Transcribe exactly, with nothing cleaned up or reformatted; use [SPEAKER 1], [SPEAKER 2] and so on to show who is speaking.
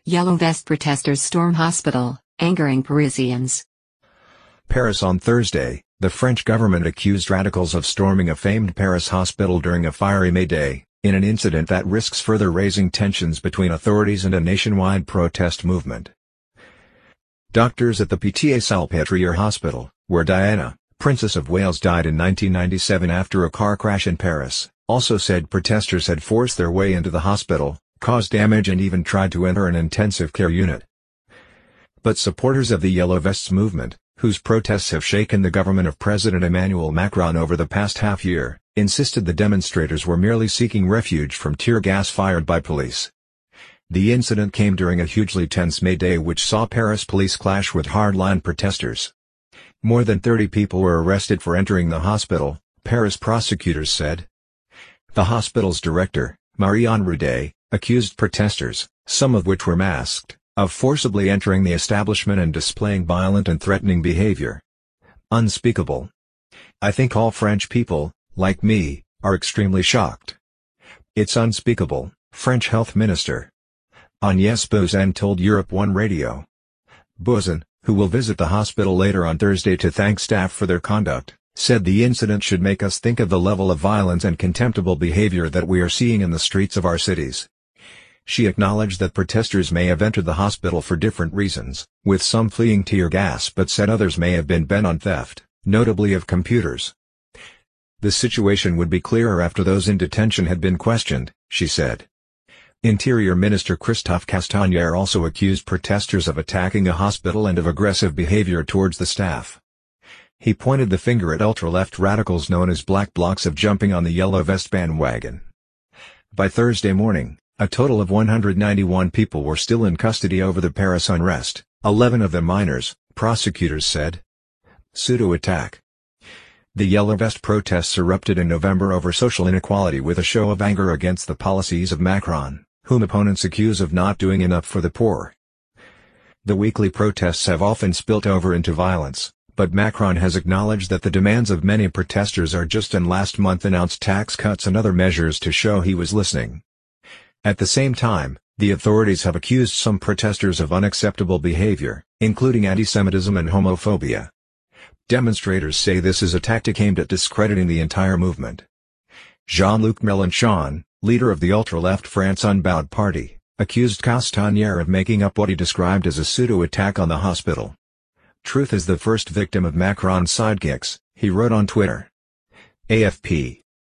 [SPEAKER 1] Yellow vest protesters storm hospital, angering Parisians.
[SPEAKER 2] Paris on Thursday, the French government accused radicals of storming a famed Paris hospital during a fiery May Day, in an incident that risks further raising tensions between authorities and a nationwide protest movement. Doctors at the Pitié-Salpêtrière Hospital, where Diana, Princess of Wales, died in nineteen ninety-seven after a car crash in Paris, also said protesters had forced their way into the hospital, caused damage and even tried to enter an intensive care unit. But supporters of the Yellow Vests movement, whose protests have shaken the government of President Emmanuel Macron over the past half-year, insisted the demonstrators were merely seeking refuge from tear gas fired by police. The incident came during a hugely tense May Day which saw Paris police clash with hardline protesters. More than thirty people were arrested for entering the hospital, Paris prosecutors said. The hospital's director, Marianne Roudet, accused protesters, some of which were masked, of forcibly entering the establishment and displaying violent and threatening behavior. Unspeakable. I think all French people, like me, are extremely shocked. It's unspeakable, French Health Minister Agnès Buzyn told Europe one Radio. Buzyn, who will visit the hospital later on Thursday to thank staff for their conduct, said the incident should make us think of the level of violence and contemptible behavior that we are seeing in the streets of our cities. She acknowledged that protesters may have entered the hospital for different reasons, with some fleeing tear gas, but said others may have been bent on theft, notably of computers. The situation would be clearer after those in detention had been questioned, she said. Interior Minister Christophe Castaner also accused protesters of attacking a hospital and of aggressive behavior towards the staff. He pointed the finger at ultra-left radicals known as Black Blocs of jumping on the Yellow Vest bandwagon. By Thursday morning, a total of one hundred ninety-one people were still in custody over the Paris unrest, eleven of them minors, prosecutors said. Pseudo-attack. The Yellow Vest protests erupted in November over social inequality with a show of anger against the policies of Macron, whom opponents accuse of not doing enough for the poor. The weekly protests have often spilt over into violence, but Macron has acknowledged that the demands of many protesters are just, and last month announced tax cuts and other measures to show he was listening. At the same time, the authorities have accused some protesters of unacceptable behavior, including anti-Semitism and homophobia. Demonstrators say this is a tactic aimed at discrediting the entire movement. Jean-Luc Mélenchon, leader of the ultra-left France Unbowed Party, accused Castaner of making up what he described as a pseudo-attack on the hospital. Truth is the first victim of Macron's sidekicks, he wrote on Twitter. A F P